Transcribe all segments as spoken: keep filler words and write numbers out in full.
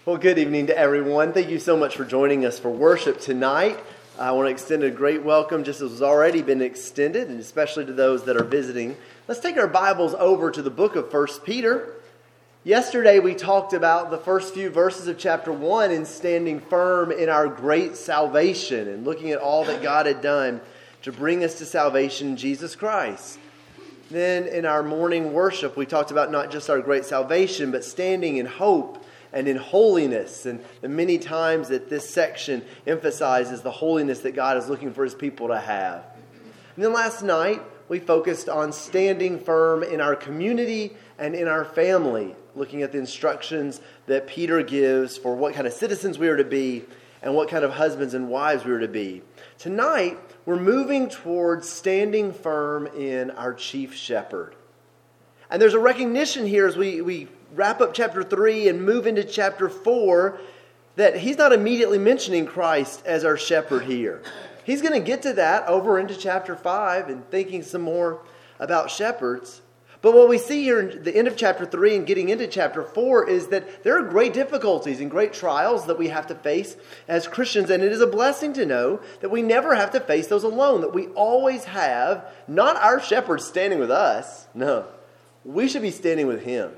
Well, good evening to everyone. Thank you so much for joining us for worship tonight. I want to extend a great welcome, just as has already been extended, and especially to those that are visiting. Let's take our Bibles over to the book of First Peter. Yesterday we talked about the first few verses of chapter one and standing firm in our great salvation and looking at all that God had done to bring us to salvation in Jesus Christ. Then in our morning worship we talked about not just our great salvation, but standing in hope and in holiness, and the many times that this section emphasizes the holiness that God is looking for His people to have. And then last night, we focused on standing firm in our community and in our family, looking at the instructions that Peter gives for what kind of citizens we are to be and what kind of husbands and wives we are to be. Tonight, we're moving towards standing firm in our chief shepherd. And there's a recognition here as we, we wrap up chapter three and move into chapter four that he's not immediately mentioning Christ as our shepherd here. He's going to get to that over into chapter five and thinking some more about shepherds. But what we see here in the end of chapter three and getting into chapter four is that there are great difficulties and great trials that we have to face as Christians. And it is a blessing to know that we never have to face those alone, that we always have not our shepherd standing with us. No, we should be standing with Him.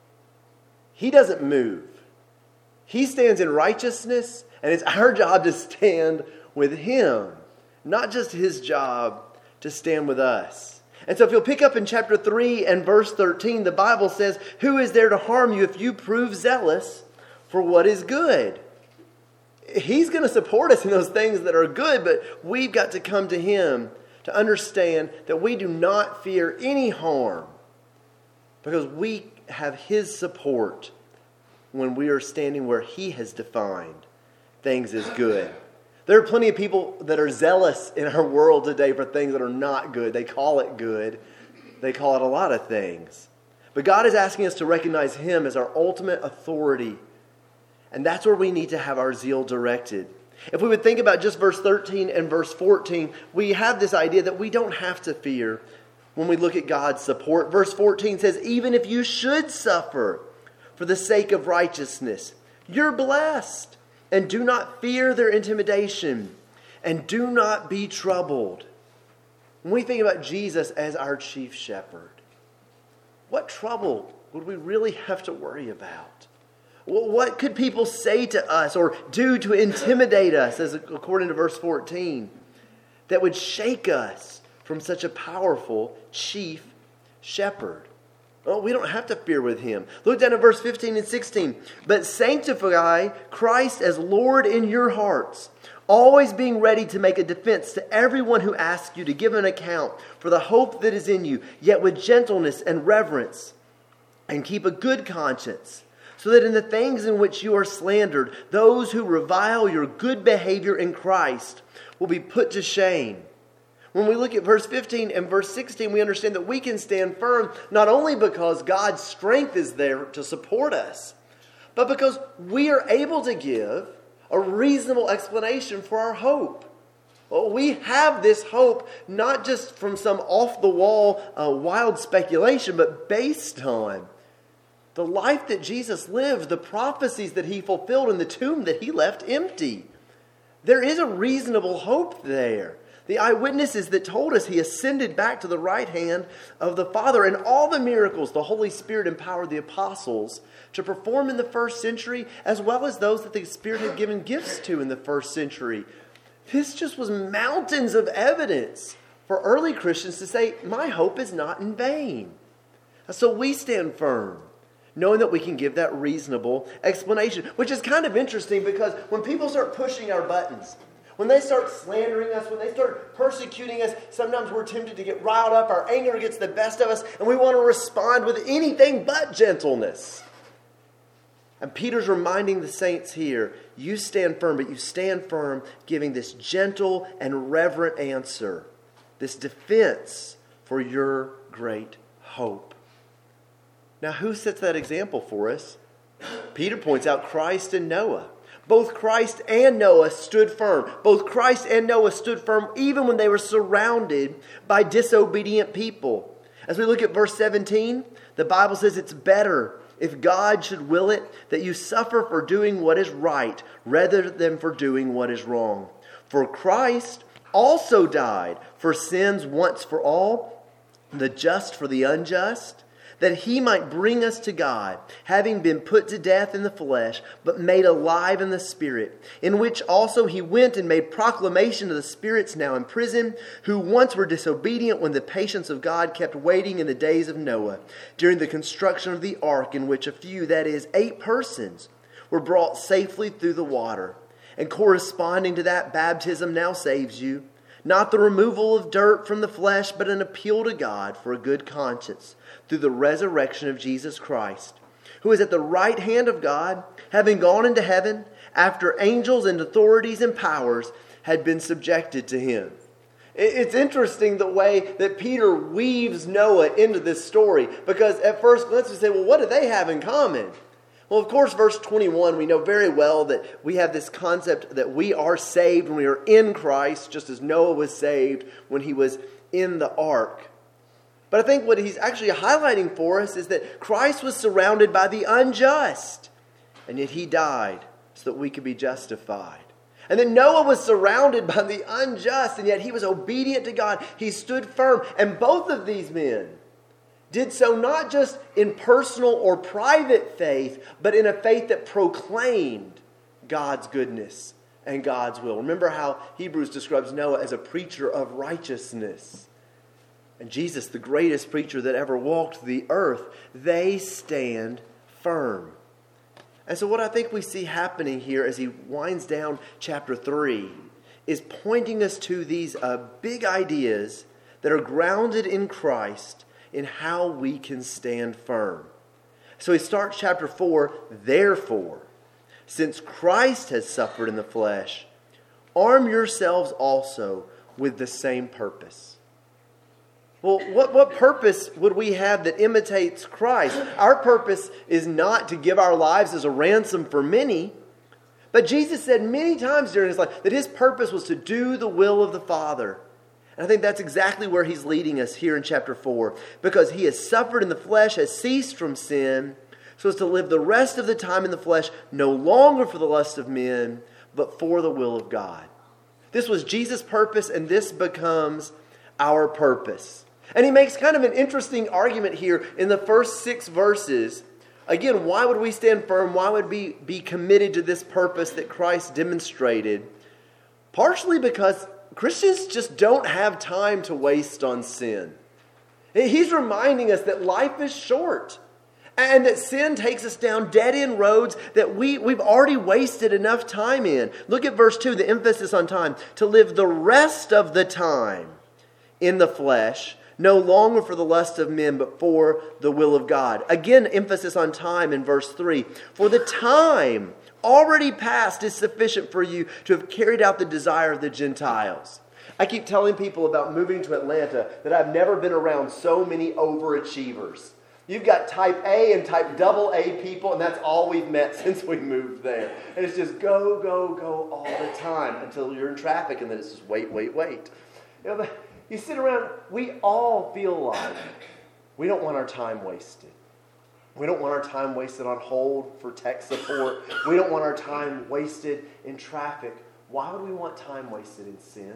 He doesn't move. He stands in righteousness, and it's our job to stand with Him, not just His job to stand with us. And so if you'll pick up in chapter three and verse thirteen, the Bible says, "Who is there to harm you if you prove zealous for what is good?" He's going to support us in those things that are good, but we've got to come to Him to understand that we do not fear any harm because we have His support when we are standing where He has defined things as good. There are plenty of people that are zealous in our world today for things that are not good. They call it good. They call it a lot of things. But God is asking us to recognize Him as our ultimate authority. And that's where we need to have our zeal directed. If we would think about just verse thirteen and verse fourteen, we have this idea that we don't have to fear when we look at God's support. Verse fourteen says, "Even if you should suffer for the sake of righteousness, you're blessed. And do not fear their intimidation. And do not be troubled." When we think about Jesus as our chief shepherd, what trouble would we really have to worry about? What could people say to us or do to intimidate us, as according to verse fourteen, that would shake us from such a powerful chief shepherd? Oh, we don't have to fear with Him. Look down at verse fifteen and sixteen. "But sanctify Christ as Lord in your hearts, always being ready to make a defense to everyone who asks you to give an account for the hope that is in you, yet with gentleness and reverence. And keep a good conscience, so that in the things in which you are slandered, those who revile your good behavior in Christ will be put to shame." When we look at verse fifteen and verse sixteen, we understand that we can stand firm not only because God's strength is there to support us, but because we are able to give a reasonable explanation for our hope. Well, we have this hope not just from some off-the-wall uh, wild speculation, but based on the life that Jesus lived, the prophecies that He fulfilled, and the tomb that He left empty. There is a reasonable hope there. The eyewitnesses that told us He ascended back to the right hand of the Father, and all the miracles the Holy Spirit empowered the apostles to perform in the first century, as well as those that the Spirit had given gifts to in the first century. This just was mountains of evidence for early Christians to say, my hope is not in vain. So we stand firm, knowing that we can give that reasonable explanation, which is kind of interesting because when people start pushing our buttons, when they start slandering us, when they start persecuting us, sometimes we're tempted to get riled up. Our anger gets the best of us, and we want to respond with anything but gentleness. And Peter's reminding the saints here, you stand firm, but you stand firm giving this gentle and reverent answer, this defense for your great hope. Now, who sets that example for us? Peter points out Christ and Noah. Both Christ and Noah stood firm. Both Christ and Noah stood firm even when they were surrounded by disobedient people. As we look at verse seventeen, the Bible says it's better if God should will it, that you suffer for doing what is right rather than for doing what is wrong. For Christ also died for sins once for all, the just for the unjust, that he might bring us to God, having been put to death in the flesh, but made alive in the Spirit, in which also he went and made proclamation to the spirits now in prison, who once were disobedient when the patience of God kept waiting in the days of Noah, during the construction of the ark, in which a few, that is, eight persons, were brought safely through the water. And corresponding to that, baptism now saves you, not the removal of dirt from the flesh, but an appeal to God for a good conscience, through the resurrection of Jesus Christ, who is at the right hand of God, having gone into heaven, after angels and authorities and powers had been subjected to him. It's interesting the way that Peter weaves Noah into this story, because at first glance we say, well, what do they have in common? Well, of course, verse twenty-one, we know very well that we have this concept that we are saved when we are in Christ, just as Noah was saved when he was in the ark. But I think what he's actually highlighting for us is that Christ was surrounded by the unjust, and yet he died so that we could be justified. And then Noah was surrounded by the unjust, and yet he was obedient to God. He stood firm. And both of these men did so not just in personal or private faith, but in a faith that proclaimed God's goodness and God's will. Remember how Hebrews describes Noah as a preacher of righteousness. And Jesus, the greatest preacher that ever walked the earth, they stand firm. And so what I think we see happening here as he winds down chapter three is pointing us to these uh, big ideas that are grounded in Christ in how we can stand firm. So he starts chapter four, therefore, since Christ has suffered in the flesh, arm yourselves also with the same purpose. Well, what, what purpose would we have that imitates Christ? Our purpose is not to give our lives as a ransom for many, but Jesus said many times during his life that his purpose was to do the will of the Father. And I think that's exactly where he's leading us here in chapter four. Because he has suffered in the flesh, has ceased from sin, so as to live the rest of the time in the flesh, no longer for the lust of men, but for the will of God. This was Jesus' purpose, and this becomes our purpose. And he makes kind of an interesting argument here in the first six verses. Again, why would we stand firm? Why would we be committed to this purpose that Christ demonstrated? Partially because Christians just don't have time to waste on sin. He's reminding us that life is short and that sin takes us down dead-end roads that we, we've already wasted enough time in. Look at verse two, the emphasis on time. To live the rest of the time in the flesh, no longer for the lust of men, but for the will of God. Again, emphasis on time in verse three. For the time already past is sufficient for you to have carried out the desire of the Gentiles. I keep telling people about moving to Atlanta that I've never been around so many overachievers. You've got type A and type double A people, and that's all we've met since we moved there. And it's just go, go, go all the time until you're in traffic, and then it's just wait, wait, wait. You know, you sit around, we all feel like we don't want our time wasted. We don't want our time wasted on hold for tech support. We don't want our time wasted in traffic. Why would we want time wasted in sin?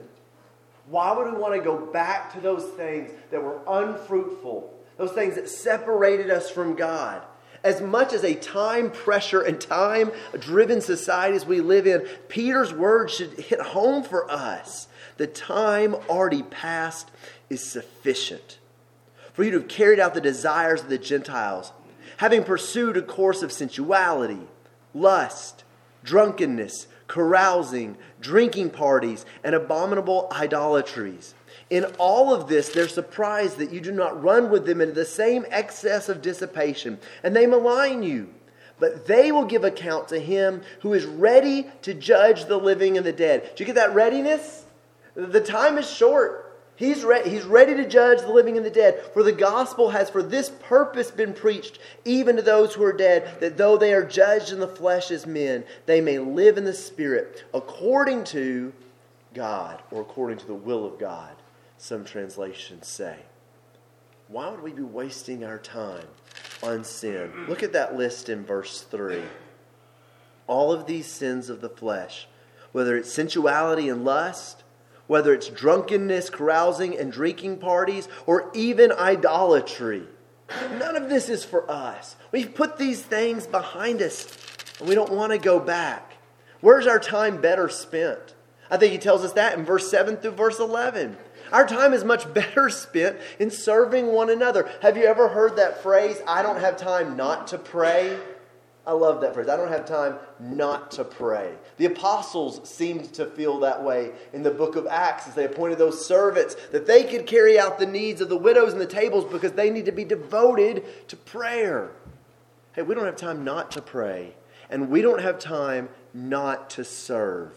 Why would we want to go back to those things that were unfruitful, those things that separated us from God? As much as a time pressure and time-driven society as we live in, Peter's words should hit home for us. The time already past is sufficient for you to have carried out the desires of the Gentiles, having pursued a course of sensuality, lust, drunkenness, carousing, drinking parties, and abominable idolatries. In all of this, they're surprised that you do not run with them into the same excess of dissipation, and they malign you. But they will give account to him who is ready to judge the living and the dead. Do you get that readiness? The time is short. He's, re- he's ready to judge the living and the dead. For the gospel has for this purpose been preached, even to those who are dead, that though they are judged in the flesh as men, they may live in the Spirit, according to God, or according to the will of God, some translations say. Why would we be wasting our time on sin. Look at that list in verse three. All of these sins of the flesh, whether it's sensuality and lust, whether it's drunkenness, carousing, and drinking parties, or even idolatry. None of this is for us. We've put these things behind us, and we don't want to go back. Where's our time better spent? I think he tells us that in verse seven through verse eleven. Our time is much better spent in serving one another. Have you ever heard that phrase, I don't have time not to pray? I love that phrase. I don't have time not to pray. The apostles seemed to feel that way in the book of Acts as they appointed those servants that they could carry out the needs of the widows and the tables because they need to be devoted to prayer. Hey, we don't have time not to pray, and we don't have time not to serve.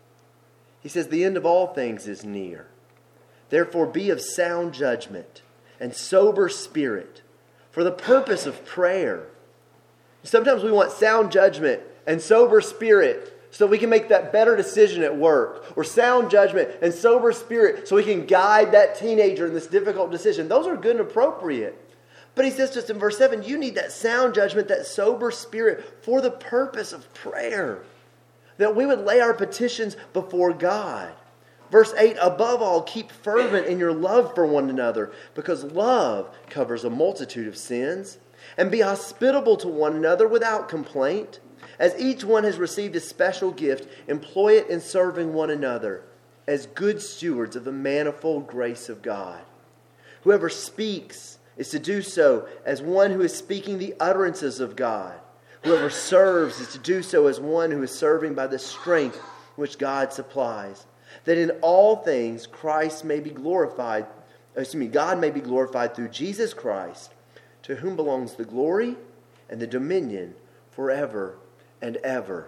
He says, the end of all things is near. Therefore be of sound judgment and sober spirit for the purpose of prayer. Sometimes we want sound judgment and sober spirit so we can make that better decision at work. Or sound judgment and sober spirit so we can guide that teenager in this difficult decision. Those are good and appropriate. But he says just in verse seven, you need that sound judgment, that sober spirit for the purpose of prayer. That we would lay our petitions before God. Verse eight, above all, keep fervent in your love for one another, because love covers a multitude of sins. And be hospitable to one another without complaint. As each one has received a special gift, employ it in serving one another as good stewards of the manifold grace of God. Whoever speaks is to do so as one who is speaking the utterances of God. Whoever serves is to do so as one who is serving by the strength which God supplies, that in all things Christ may be glorified, excuse me, God may be glorified through Jesus Christ, to whom belongs the glory and the dominion forever and ever.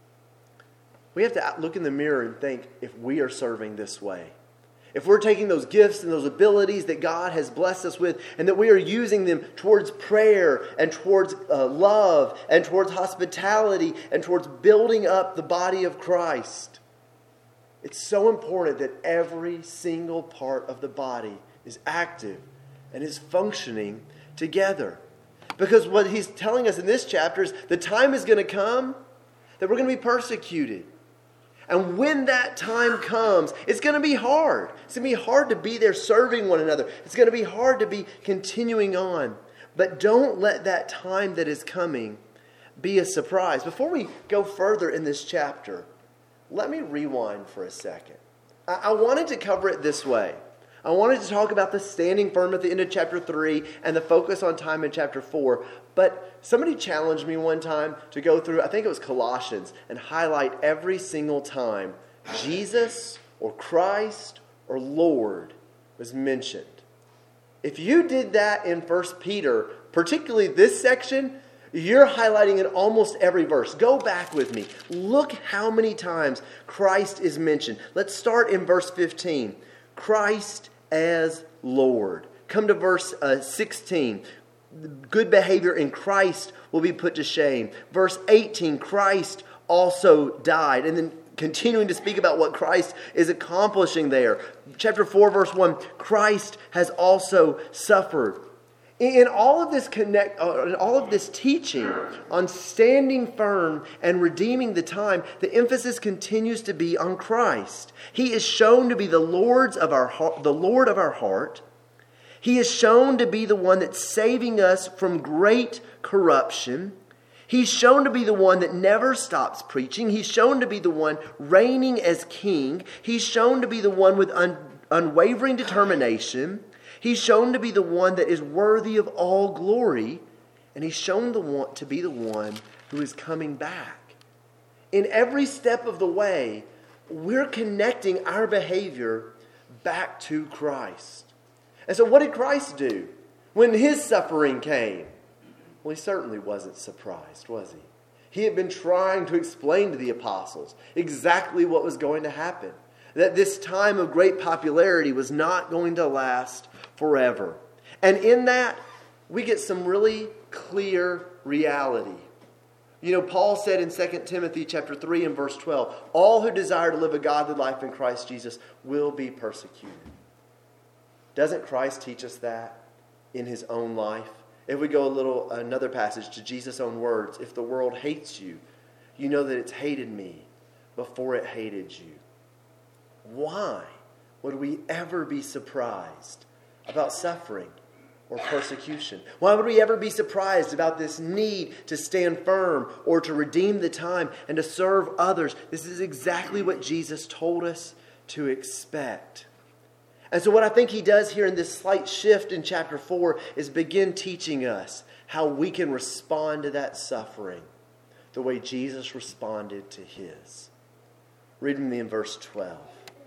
We have to look in the mirror and think if we are serving this way. If we're taking those gifts and those abilities that God has blessed us with and that we are using them towards prayer and towards uh, love and towards hospitality and towards building up the body of Christ. It's so important that every single part of the body is active and is functioning together. Because what he's telling us in this chapter is the time is going to come that we're going to be persecuted. And when that time comes, it's going to be hard. It's going to be hard to be there serving one another. It's going to be hard to be continuing on. But don't let that time that is coming be a surprise. Before we go further in this chapter, let me rewind for a second. I, I wanted to cover it this way. I wanted to talk about the standing firm at the end of chapter three and the focus on time in chapter four. But somebody challenged me one time to go through, I think it was Colossians, and highlight every single time Jesus or Christ or Lord was mentioned. If you did that in First Peter, particularly this section, you're highlighting in almost every verse. Go back with me. Look how many times Christ is mentioned. Let's start in verse fifteen. Christ as Lord. Come to verse uh, sixteen. Good behavior in Christ will be put to shame. Verse eighteen, Christ also died. And then continuing to speak about what Christ is accomplishing there. Chapter four, verse one, Christ has also suffered. In all of this connect, uh, in all of this teaching on standing firm and redeeming the time, the emphasis continues to be on Christ. He is shown to be the Lord's of our heart, the Lord of our heart. He is shown to be the one that's saving us from great corruption. He's shown to be the one that never stops preaching. He's shown to be the one reigning as king. He's shown to be the one with un, unwavering determination. He's shown to be the one that is worthy of all glory, and he's shown the one, to be the one who is coming back. In every step of the way, we're connecting our behavior back to Christ. And so what did Christ do when his suffering came? Well, he certainly wasn't surprised, was he? He had been trying to explain to the apostles exactly what was going to happen. That this time of great popularity was not going to last forever. And in that, we get some really clear reality. You know, Paul said in Second Timothy chapter three and verse twelve, all who desire to live a godly life in Christ Jesus will be persecuted. Doesn't Christ teach us that in his own life? If we go a little, another passage to Jesus' own words, if the world hates you, you know that it's hated me before it hated you. Why would we ever be surprised about suffering or persecution? Why would we ever be surprised about this need to stand firm or to redeem the time and to serve others? This is exactly what Jesus told us to expect. And so what I think he does here in this slight shift in chapter four is begin teaching us how we can respond to that suffering the way Jesus responded to his. Read with me in verse twelve.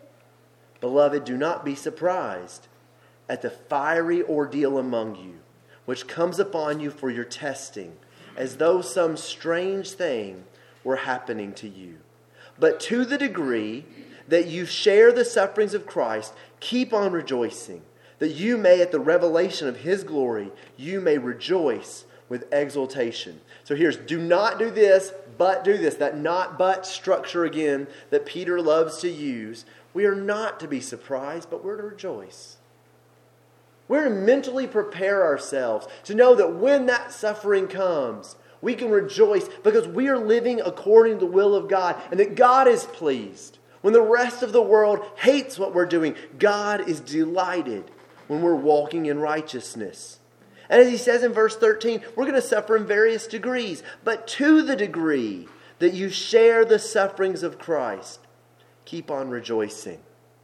Beloved, do not be surprised at the fiery ordeal among you, which comes upon you for your testing, as though some strange thing were happening to you. But to the degree that you share the sufferings of Christ, keep on rejoicing, that you may, at the revelation of his glory, you may rejoice with exultation. So here's, do not do this, but do this. That not but structure again that Peter loves to use. We are not to be surprised, but we're to rejoice. We're to mentally prepare ourselves to know that when that suffering comes, we can rejoice because we are living according to the will of God and that God is pleased. When the rest of the world hates what we're doing, God is delighted when we're walking in righteousness. And as he says in verse thirteen, we're going to suffer in various degrees, but to the degree that you share the sufferings of Christ, keep on rejoicing.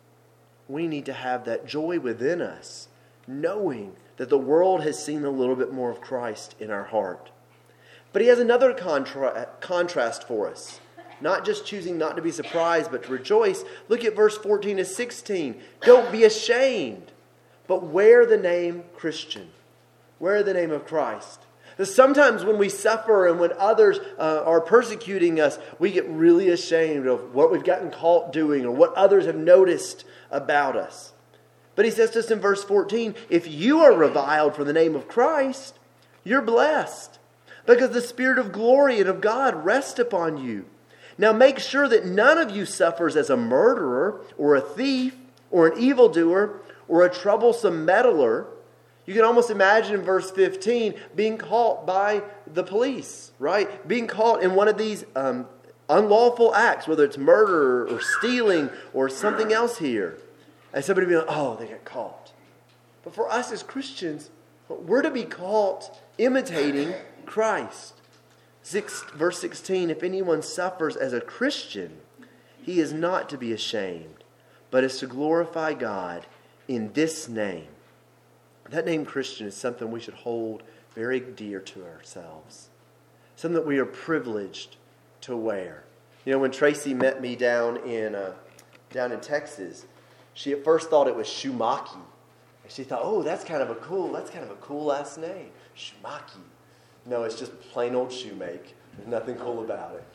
We need to have that joy within us, knowing that the world has seen a little bit more of Christ in our heart. But he has another contra- contrast for us. Not just choosing not to be surprised, but to rejoice. Look at verse fourteen to sixteen. Don't be ashamed, but wear the name Christian. Wear the name of Christ. Sometimes when we suffer and when others uh, are persecuting us, we get really ashamed of what we've gotten caught doing or what others have noticed about us. But he says to us in verse fourteen, if you are reviled for the name of Christ, you're blessed, because the Spirit of glory and of God rests upon you. Now make sure that none of you suffers as a murderer or a thief or an evildoer or a troublesome meddler. You can almost imagine in verse fifteen being caught by the police, right? Being caught in one of these um, unlawful acts, whether it's murder or stealing or something else here. And somebody being like, oh, they got caught. But for us as Christians, we're to be caught imitating Christ. Six, verse sixteen, if anyone suffers as a Christian, he is not to be ashamed, but is to glorify God in this name. That name Christian is something we should hold very dear to ourselves. Something that we are privileged to wear. You know, when Tracy met me down in uh, down in Texas, she at first thought it was Shumaki. And she thought, oh, that's kind of a cool, that's kind of a cool last name. Shumaki. No, it's just plain old shoemake. There's nothing cool about it.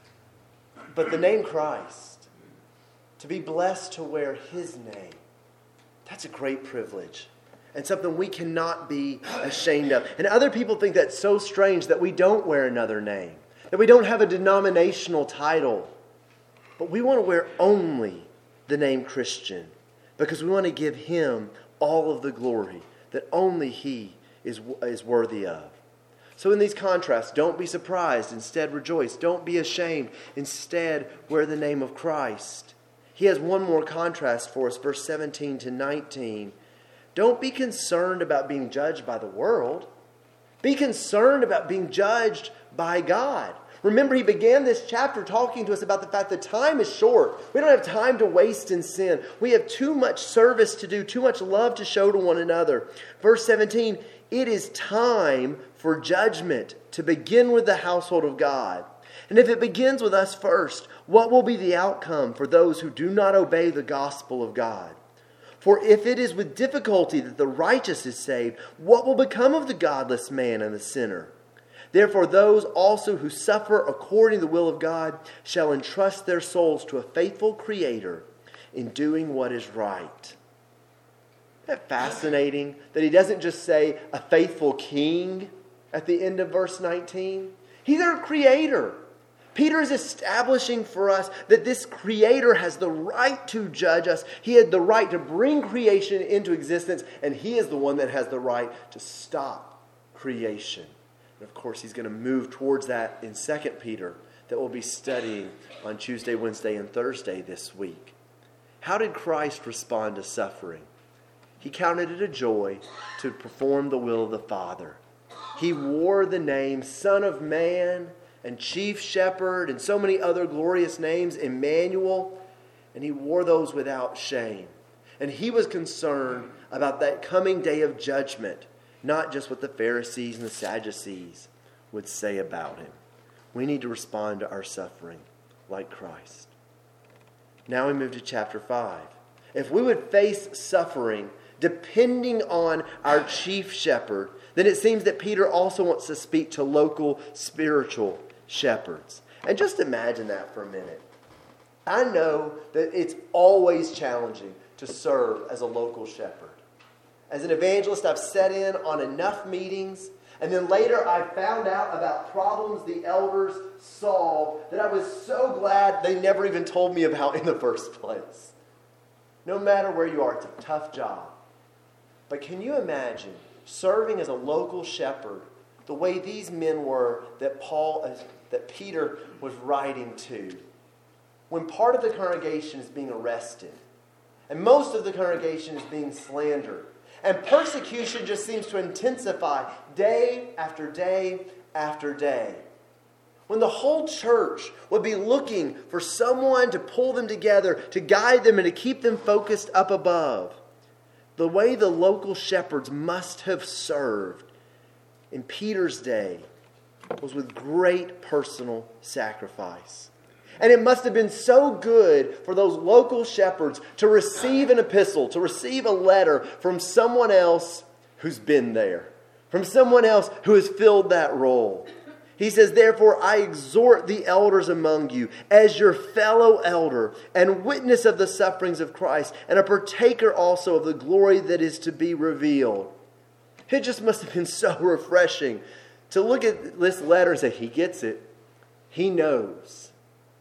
But the name Christ, to be blessed to wear his name, that's a great privilege. And something we cannot be ashamed of. And other people think that's so strange that we don't wear another name. That we don't have a denominational title. But we want to wear only the name Christian. Because we want to give him all of the glory that only he is, is worthy of. So in these contrasts, don't be surprised. Instead, rejoice. Don't be ashamed. Instead, wear the name of Christ. He has one more contrast for us, verse seventeen to nineteen. Don't be concerned about being judged by the world. Be concerned about being judged by God. Remember, he began this chapter talking to us about the fact that time is short. We don't have time to waste in sin. We have too much service to do, too much love to show to one another. Verse seventeen, it is time for judgment to begin with the household of God. And if it begins with us first, what will be the outcome for those who do not obey the gospel of God? For if it is with difficulty that the righteous is saved, what will become of the godless man and the sinner? Therefore, those also who suffer according to the will of God shall entrust their souls to a faithful Creator in doing what is right. Isn't that fascinating that he doesn't just say a faithful king at the end of verse nineteen? He's our Creator. Peter is establishing for us that this Creator has the right to judge us. He had the right to bring creation into existence, and he is the one that has the right to stop creation. And of course, he's going to move towards that in Second Peter that we'll be studying on Tuesday, Wednesday, and Thursday this week. How did Christ respond to suffering? He counted it a joy to perform the will of the Father. He wore the name Son of Man and Chief Shepherd and so many other glorious names, Emmanuel, and he wore those without shame. And he was concerned about that coming day of judgment, not just what the Pharisees and the Sadducees would say about him. We need to respond to our suffering like Christ. Now we move to chapter five. If we would face suffering depending on our chief shepherd, then it seems that Peter also wants to speak to local spiritual shepherds. And just imagine that for a minute. I know that it's always challenging to serve as a local shepherd. As an evangelist, I've sat in on enough meetings, and then later I found out about problems the elders solved that I was so glad they never even told me about in the first place. No matter where you are, it's a tough job. But can you imagine serving as a local shepherd the way these men were that Paul, that Peter was writing to? When part of the congregation is being arrested, and most of the congregation is being slandered, and persecution just seems to intensify day after day after day. When the whole church would be looking for someone to pull them together, to guide them, and to keep them focused up above. The way the local shepherds must have served in Peter's day was with great personal sacrifice. And it must have been so good for those local shepherds to receive an epistle, to receive a letter from someone else who's been there, from someone else who has filled that role. He says, therefore, I exhort the elders among you as your fellow elder and witness of the sufferings of Christ and a partaker also of the glory that is to be revealed. It just must have been so refreshing to look at this letter and say, he gets it. He knows.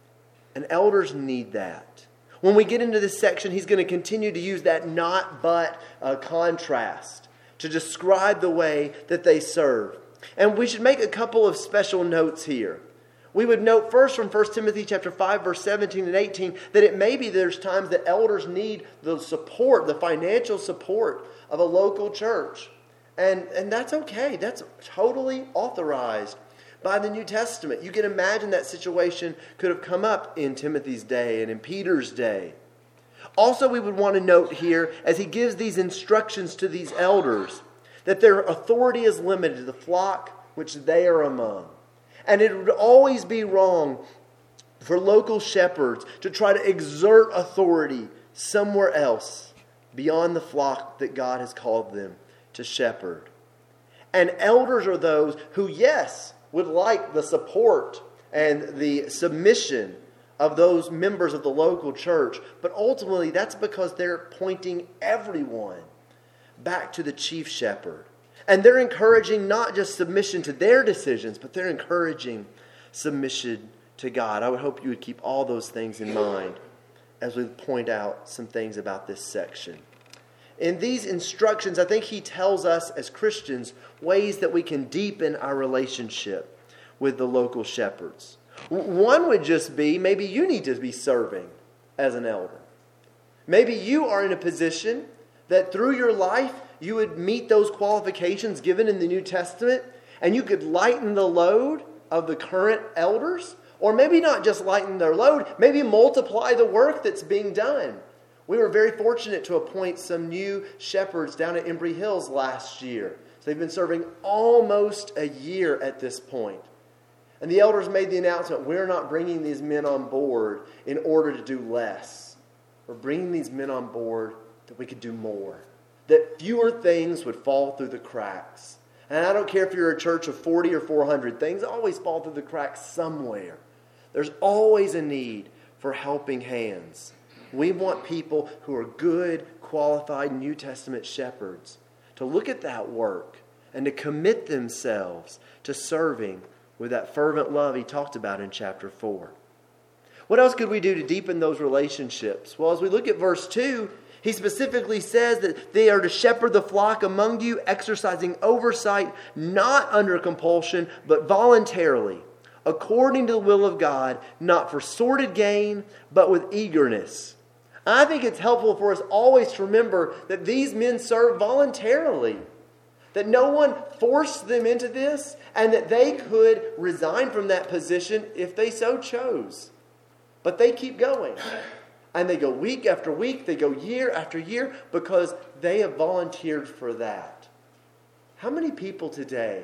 And elders need that. When we get into this section, he's going to continue to use that not but uh, contrast to describe the way that they serve. And we should make a couple of special notes here. We would note first from First Timothy chapter five, verse seventeen and eighteen, that it may be there's times that elders need the support, the financial support of a local church. And, and that's okay. That's totally authorized by the New Testament. You can imagine that situation could have come up in Timothy's day and in Peter's day. Also, we would want to note here, as he gives these instructions to these elders, that their authority is limited to the flock which they are among. And it would always be wrong for local shepherds to try to exert authority somewhere else beyond the flock that God has called them to shepherd. And elders are those who, yes, would like the support and the submission of those members of the local church, but ultimately that's because they're pointing everyone back to the chief shepherd. And they're encouraging not just submission to their decisions, but they're encouraging submission to God. I would hope you would keep all those things in mind as we point out some things about this section. In these instructions, I think he tells us as Christians ways that we can deepen our relationship with the local shepherds. One would just be, maybe you need to be serving as an elder. Maybe you are in a position that through your life, you would meet those qualifications given in the New Testament, and you could lighten the load of the current elders, or maybe not just lighten their load, maybe multiply the work that's being done. We were very fortunate to appoint some new shepherds down at Embry Hills last year. So they've been serving almost a year at this point. And the elders made the announcement, we're not bringing these men on board in order to do less. We're bringing these men on board that we could do more. That fewer things would fall through the cracks. And I don't care if you're a church of forty or four hundred, things always fall through the cracks somewhere. There's always a need for helping hands. We want people who are good, qualified New Testament shepherds to look at that work and to commit themselves to serving with that fervent love he talked about in chapter four. What else could we do to deepen those relationships? Well, as we look at verse two, He specifically says that they are to shepherd the flock among you, exercising oversight, not under compulsion, but voluntarily, according to the will of God, not for sordid gain, but with eagerness. I think it's helpful for us always to remember that these men serve voluntarily, that no one forced them into this, and that they could resign from that position if they so chose. But they keep going. And they go week after week, they go year after year, because they have volunteered for that. How many people today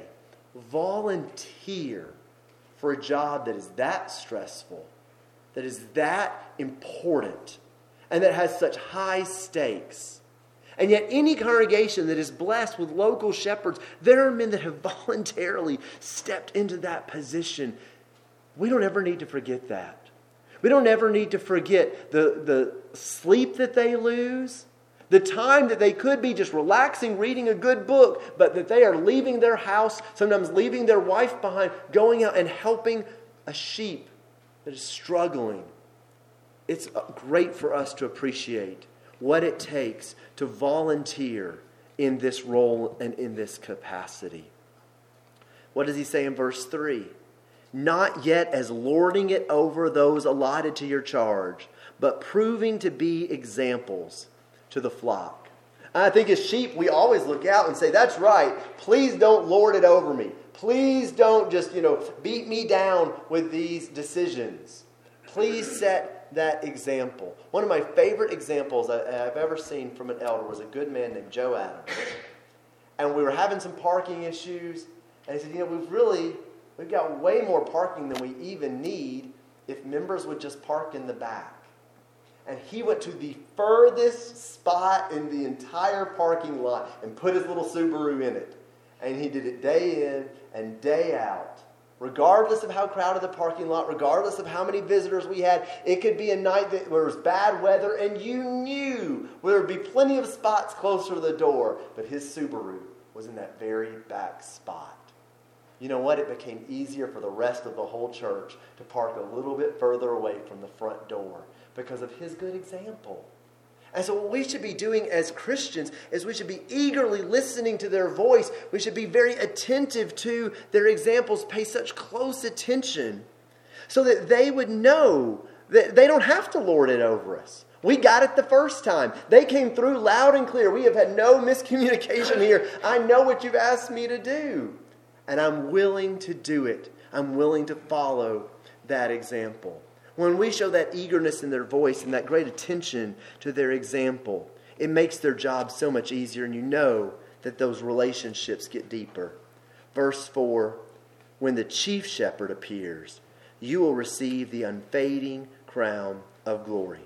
volunteer for a job that is that stressful, that is that important, and that has such high stakes? And yet any congregation that is blessed with local shepherds, there are men that have voluntarily stepped into that position. We don't ever need to forget that. We don't ever need to forget the, the sleep that they lose, the time that they could be just relaxing, reading a good book, but that they are leaving their house, sometimes leaving their wife behind, going out and helping a sheep that is struggling. It's great for us to appreciate what it takes to volunteer in this role and in this capacity. What does he say in verse three? Not yet as lording it over those allotted to your charge, but proving to be examples to the flock. I think as sheep, we always look out and say, that's right, please don't lord it over me. Please don't just, you know, beat me down with these decisions. Please set that example. One of my favorite examples I've ever seen from an elder was a good man named Joe Adams. And we were having some parking issues, and he said, you know, we've really... We've got way more parking than we even need if members would just park in the back. And he went to the furthest spot in the entire parking lot and put his little Subaru in it. And he did it day in and day out. Regardless of how crowded the parking lot, regardless of how many visitors we had, it could be a night that, where it was bad weather and you knew there would be plenty of spots closer to the door. But his Subaru was in that very back spot. You know what? It became easier for the rest of the whole church to park a little bit further away from the front door because of his good example. And so what we should be doing as Christians is we should be eagerly listening to their voice. We should be very attentive to their examples, pay such close attention so that they would know that they don't have to lord it over us. We got it the first time. They came through loud and clear. We have had no miscommunication here. I know what you've asked me to do. And I'm willing to do it. I'm willing to follow that example. When we show that eagerness in their voice and that great attention to their example, it makes their job so much easier, and you know that those relationships get deeper. Verse four, when the chief shepherd appears, you will receive the unfading crown of glory.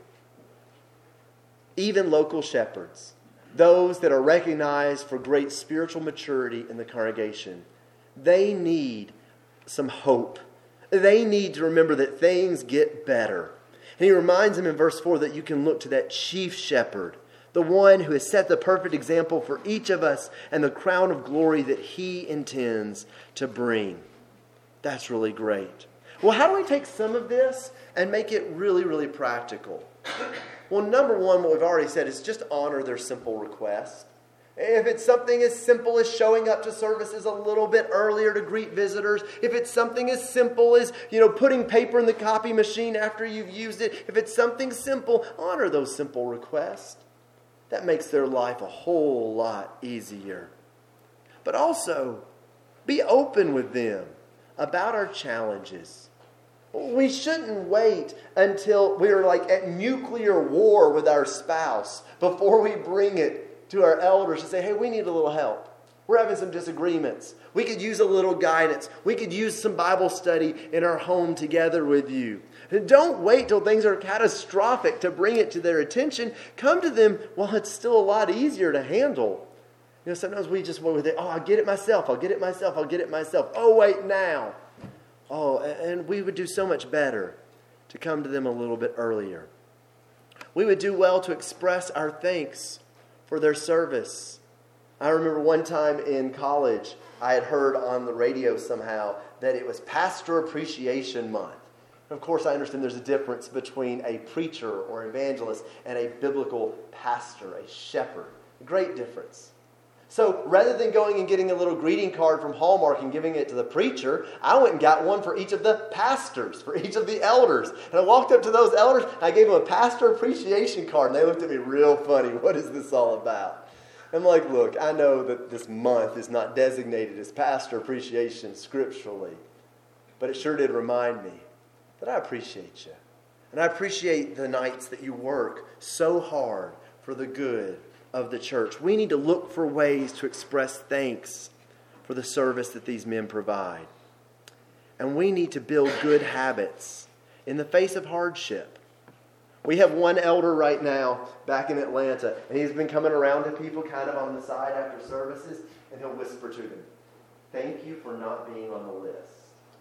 Even local shepherds, those that are recognized for great spiritual maturity in the congregation, they need some hope. They need to remember that things get better. And he reminds them in verse four that you can look to that chief shepherd, the one who has set the perfect example for each of us and the crown of glory that he intends to bring. That's really great. Well, how do we take some of this and make it really, really practical? Well, number one, what we've already said is just honor their simple request. If it's something as simple as showing up to services a little bit earlier to greet visitors, if it's something as simple as, you know, putting paper in the copy machine after you've used it, if it's something simple, honor those simple requests. That makes their life a whole lot easier. But also, be open with them about our challenges. We shouldn't wait until we're like at nuclear war with our spouse before we bring it to our elders and say, hey, we need a little help. We're having some disagreements. We could use a little guidance. We could use some Bible study in our home together with you. And don't wait till things are catastrophic to bring it to their attention. Come to them while it's still a lot easier to handle. You know, sometimes we just want to, oh, I'll get it myself. I'll get it myself. I'll get it myself. Oh, wait, now. Oh, and we would do so much better to come to them a little bit earlier. We would do well to express our thanks for their service. I remember one time in college, I had heard on the radio somehow that it was Pastor Appreciation Month. Of course, I understand there's a difference between a preacher or evangelist and a biblical pastor, a shepherd. A great difference. So rather than going and getting a little greeting card from Hallmark and giving it to the preacher, I went and got one for each of the pastors, for each of the elders. And I walked up to those elders, and I gave them a pastor appreciation card, and they looked at me real funny. What is this all about? I'm like, look, I know that this month is not designated as pastor appreciation scripturally, but it sure did remind me that I appreciate you. And I appreciate the nights that you work so hard for the good of the church. We need to look for ways to express thanks for the service that these men provide. And we need to build good habits in the face of hardship. We have one elder right now back in Atlanta, and he's been coming around to people kind of on the side after services, and he'll whisper to them, "Thank you for not being on the list."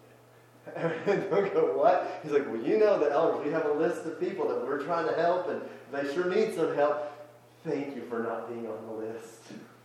And they'll go, "What?" He's like, "Well, you know the elders, we have a list of people that we're trying to help, and they sure need some help. Thank you for not being on the list."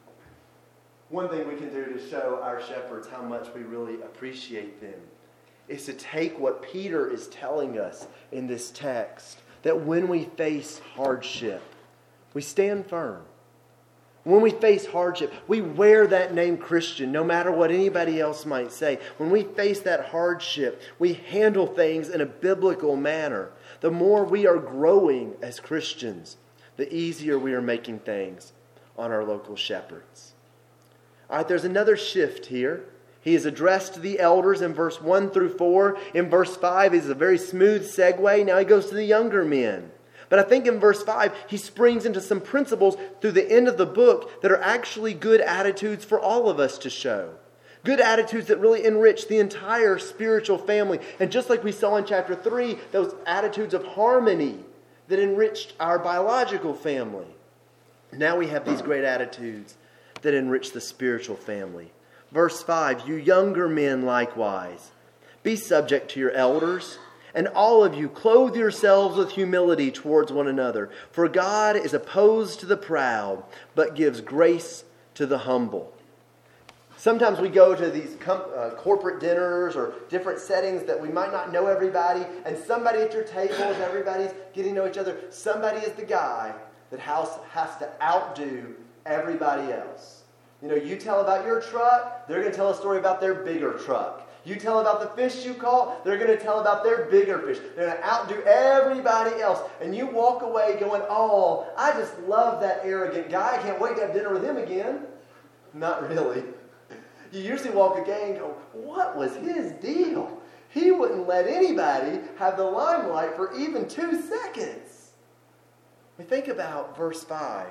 One thing we can do to show our shepherds how much we really appreciate them is to take what Peter is telling us in this text, that when we face hardship, we stand firm. When we face hardship, we wear that name Christian, no matter what anybody else might say. When we face that hardship, we handle things in a biblical manner. The more we are growing as Christians, the easier we are making things on our local shepherds. All right, there's another shift here. He is addressed to the elders in verse one through four. In verse five is a very smooth segue. Now he goes to the younger men. But I think in verse five, he springs into some principles through the end of the book that are actually good attitudes for all of us to show. Good attitudes that really enrich the entire spiritual family. And just like we saw in chapter three, those attitudes of harmony that enriched our biological family. Now we have these great attitudes that enrich the spiritual family. Verse five, "You younger men likewise, be subject to your elders, and all of you clothe yourselves with humility towards one another. For God is opposed to the proud, but gives grace to the humble." Sometimes we go to these com- uh, corporate dinners or different settings that we might not know everybody, and somebody at your table, as everybody's getting to know each other, somebody is the guy that has, has to outdo everybody else. You know, you tell about your truck, they're going to tell a story about their bigger truck. You tell about the fish you caught, they're going to tell about their bigger fish. They're going to outdo everybody else. And you walk away going, "Oh, I just love that arrogant guy. I can't wait to have dinner with him again." Not really. You usually walk away and go, "What was his deal? He wouldn't let anybody have the limelight for even two seconds." We think about verse five.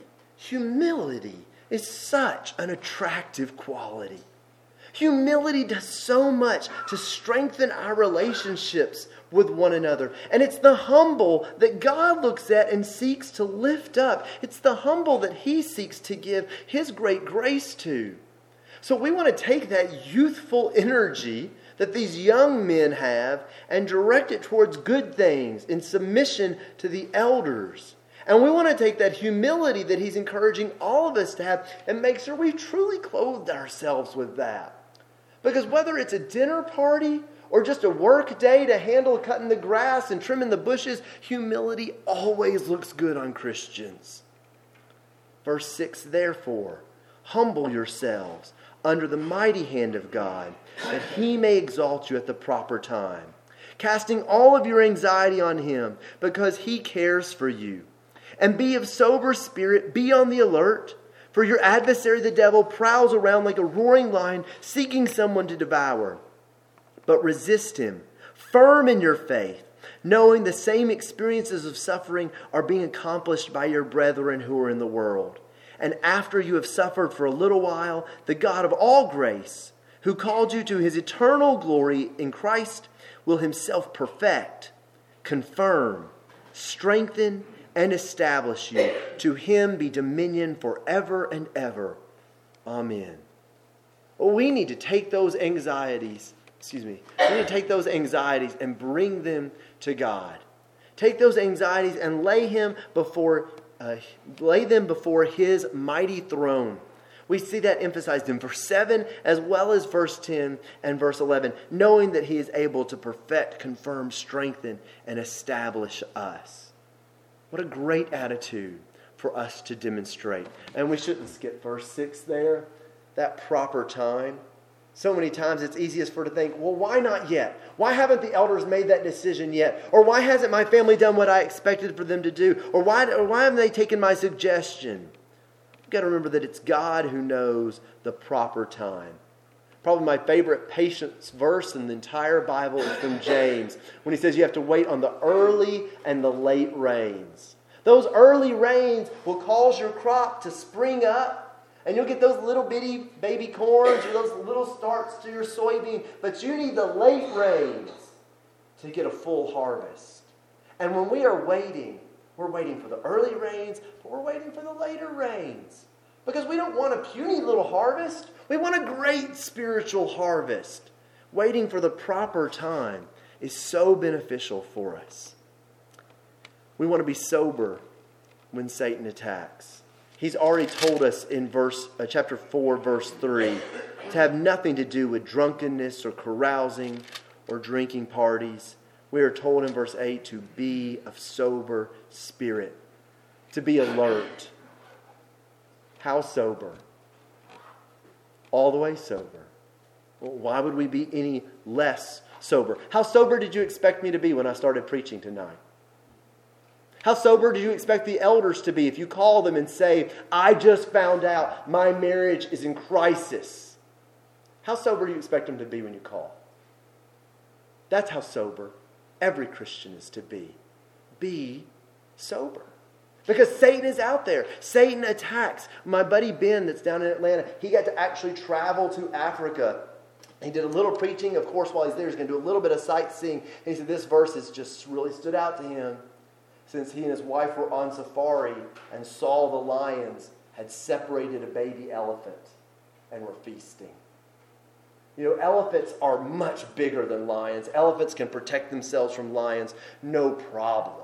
Humility is such an attractive quality. Humility does so much to strengthen our relationships with one another. And it's the humble that God looks at and seeks to lift up. It's the humble that He seeks to give His great grace to. So we want to take that youthful energy that these young men have and direct it towards good things in submission to the elders. And we want to take that humility that He's encouraging all of us to have and make sure we've truly clothed ourselves with that. Because whether it's a dinner party or just a work day to handle cutting the grass and trimming the bushes, humility always looks good on Christians. Verse six, "Therefore, humble yourselves under the mighty hand of God, that He may exalt you at the proper time, casting all of your anxiety on Him, because He cares for you. And be of sober spirit, be on the alert, for your adversary the devil prowls around like a roaring lion, seeking someone to devour. But resist him, firm in your faith, knowing the same experiences of suffering are being accomplished by your brethren who are in the world. And after you have suffered for a little while, the God of all grace, who called you to His eternal glory in Christ, will Himself perfect, confirm, strengthen, and establish you. To Him be dominion forever and ever. Amen." Well, we need to take those anxieties, excuse me, we need to take those anxieties and bring them to God. Take those anxieties and lay him before, uh, lay them before His mighty throne, We see that emphasized in verse seven as well as verse ten and verse eleven, knowing that he is able to perfect, confirm, strengthen, and establish us. What a great attitude for us to demonstrate. And we shouldn't skip verse six there, that proper time. So many times it's easiest for to think, well, why not yet? Why haven't the elders made that decision yet? Or why hasn't my family done what I expected for them to do? Or why, or why haven't they taken my suggestion? You've got to remember that it's God who knows the proper time. Probably my favorite patience verse in the entire Bible is from James, when he says you have to wait on the early and the late rains. Those early rains will cause your crop to spring up, and you'll get those little bitty baby corns or those little starts to your soybean. But you need the late rains to get a full harvest. And when we are waiting, we're waiting for the early rains, but we're waiting for the later rains. Because we don't want a puny little harvest. We want a great spiritual harvest. Waiting for the proper time is so beneficial for us. We want to be sober when Satan attacks. He's already told us in verse uh, chapter four, verse three, to have nothing to do with drunkenness or carousing or drinking parties. We are told in verse eight to be of sober spirit, to be alert. How sober? All the way sober. Well, why would we be any less sober? How sober did you expect me to be when I started preaching tonight? How sober do you expect the elders to be if you call them and say, I just found out my marriage is in crisis? How sober do you expect them to be when you call? That's how sober every Christian is to be. Be sober. Because Satan is out there. Satan attacks. My buddy Ben that's down in Atlanta, he got to actually travel to Africa. He did a little preaching. Of course, while he's there, he's going to do a little bit of sightseeing. And he said this verse has just really stood out to him since he and his wife were on safari and saw the lions had separated a baby elephant and were feasting. You know, elephants are much bigger than lions. Elephants can protect themselves from lions, no problem.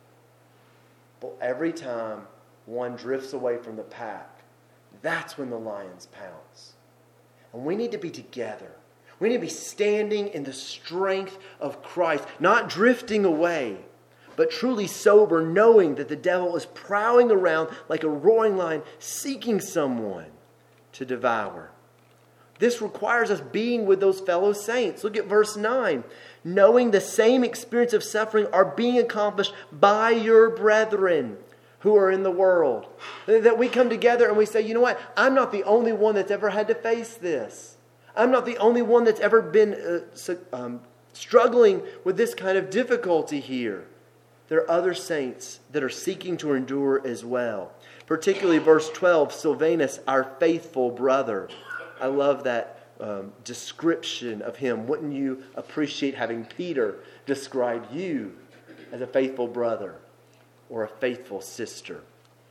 But every time one drifts away from the pack, that's when the lions pounce. And we need to be together. We need to be standing in the strength of Christ, not drifting away, but truly sober, knowing that the devil is prowling around like a roaring lion, seeking someone to devour. This requires us being with those fellow saints. Look at verse nine. Knowing the same experience of suffering are being accomplished by your brethren who are in the world. That we come together and we say, you know what? I'm not the only one that's ever had to face this. I'm not the only one that's ever been uh, um, struggling with this kind of difficulty here. There are other saints that are seeking to endure as well. Particularly verse twelve, Silvanus, our faithful brother. I love that um, description of him. Wouldn't you appreciate having Peter describe you as a faithful brother or a faithful sister?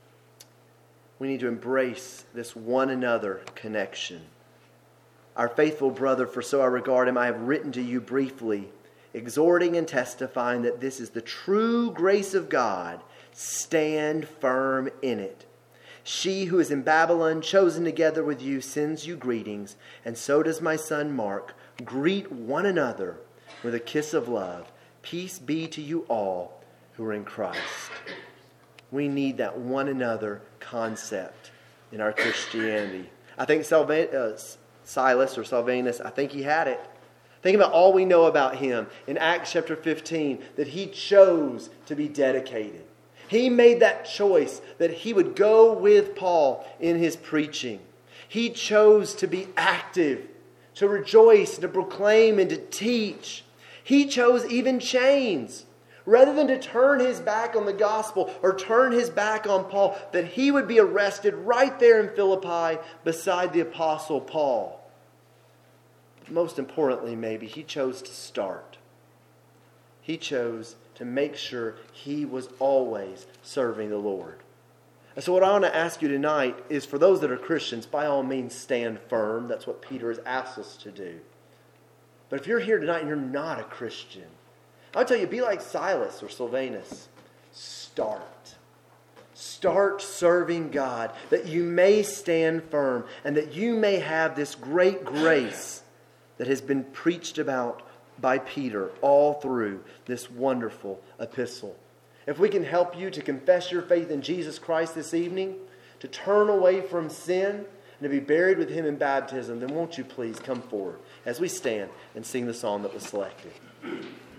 We need to embrace this one another connection. Our faithful brother, for so I regard him, I have written to you briefly, exhorting and testifying that this is the true grace of God. Stand firm in it. She who is in Babylon, chosen together with you, sends you greetings, and so does my son Mark. Greet one another with a kiss of love. Peace be to you all who are in Christ. We need that one another concept in our Christianity. I think Salva- uh, Silas or Silvanus, I think he had it. Think about all we know about him in Acts chapter fifteen, that he chose to be dedicated. He made that choice that he would go with Paul in his preaching. He chose to be active, to rejoice, to proclaim, and to teach. He chose even chains. Rather than to turn his back on the gospel or turn his back on Paul, that he would be arrested right there in Philippi beside the apostle Paul. Most importantly, maybe, he chose to start. He chose to make sure he was always serving the Lord. And so what I want to ask you tonight is, for those that are Christians, by all means stand firm. That's what Peter has asked us to do. But if you're here tonight and you're not a Christian, I'll tell you, be like Silas or Silvanus. Start. Start serving God, that you may stand firm and that you may have this great grace that has been preached about by Peter all through this wonderful epistle. If we can help you to confess your faith in Jesus Christ this evening, to turn away from sin, and to be buried with Him in baptism, then won't you please come forward as we stand and sing the song that was selected.